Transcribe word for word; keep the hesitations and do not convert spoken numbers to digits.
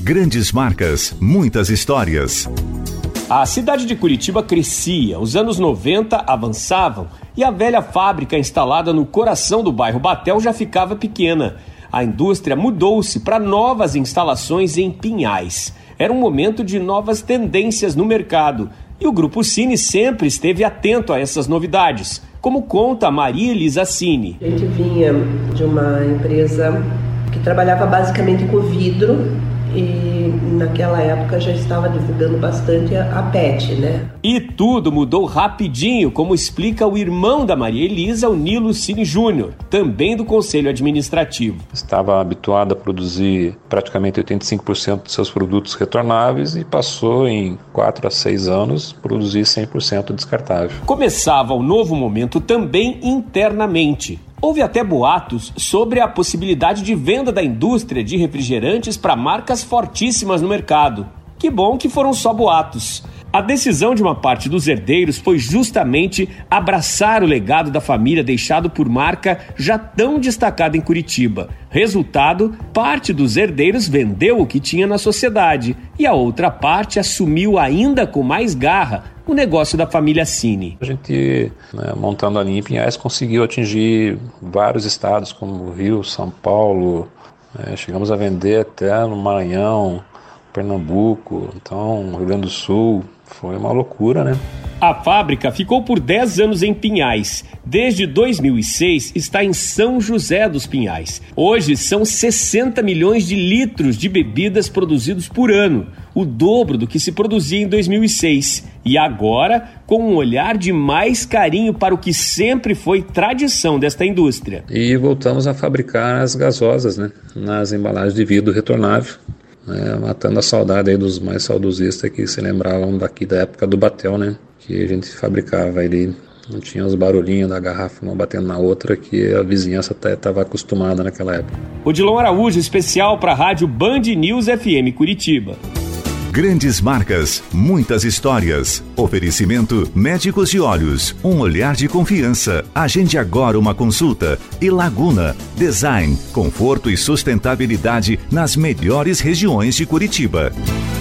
Grandes marcas, muitas histórias. A cidade de Curitiba crescia, os anos noventa avançavam e a velha fábrica instalada no coração do bairro Batel já ficava pequena. A indústria mudou-se para novas instalações em Pinhais. Era um momento de novas tendências no mercado e o Grupo Cine sempre esteve atento a essas novidades, como conta Maria Elisa Cine. A gente vinha de uma empresa que trabalhava basicamente com vidro e naquela época já estava divulgando bastante a P E T, né? E tudo mudou rapidinho, como explica o irmão da Maria Elisa, o Nilo Cine Júnior, também do Conselho Administrativo. Estava habituado a produzir praticamente oitenta e cinco por cento dos seus produtos retornáveis e passou em quatro a seis anos produzir cem por cento descartável. Começava um novo momento também internamente. Houve até boatos sobre a possibilidade de venda da indústria de refrigerantes para marcas fortíssimas no mercado. Que bom que foram só boatos. A decisão de uma parte dos herdeiros foi justamente abraçar o legado da família deixado por marca já tão destacada em Curitiba. Resultado, parte dos herdeiros vendeu o que tinha na sociedade e a outra parte assumiu ainda com mais garra o negócio da família Cine. A gente, né, montando a linha em Pinhais, conseguiu atingir vários estados como Rio, São Paulo, né, chegamos a vender até no Maranhão, Pernambuco, então Rio Grande do Sul. Foi uma loucura, né? A fábrica ficou por dez anos em Pinhais. Desde dois mil e seis está em São José dos Pinhais. Hoje são sessenta milhões de litros de bebidas produzidos por ano, o dobro do que se produzia em dois mil e seis. E agora, com um olhar de mais carinho para o que sempre foi tradição desta indústria. E voltamos a fabricar as gasosas, né? Nas embalagens de vidro retornável. É, matando a saudade aí dos mais saudosistas que se lembravam daqui da época do Batel, né? Que a gente fabricava ali, não tinha os barulhinhos da garrafa uma batendo na outra, que a vizinhança até estava acostumada naquela época. Odilon Araújo, especial para a rádio Band News F M Curitiba. Grandes marcas, muitas histórias. Oferecimento Médicos de Olhos, um olhar de confiança. Agende agora uma consulta. E Laguna, design, conforto e sustentabilidade nas melhores regiões de Curitiba.